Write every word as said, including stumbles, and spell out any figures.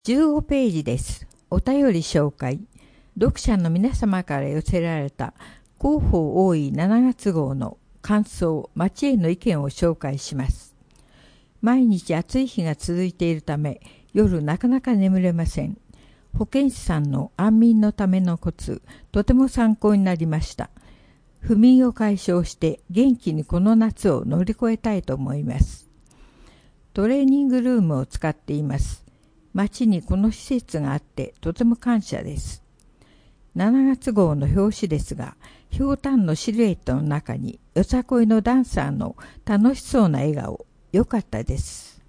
じゅうごページです。お便り紹介。読者の皆様から寄せられた広報多いしちがつ号の感想、町への意見を紹介します。毎日暑い日が続いているため、夜なかなか眠れません。保健師さんの安眠のためのコツ、とても参考になりました。不眠を解消して元気にこの夏を乗り越えたいと思います。トレーニングルームを使っています。町にこの施設があってとても感謝です。しちがつ号の表紙ですが、ひょうたんのシルエットの中によさこいのダンサーの楽しそうな笑顔、良かったです。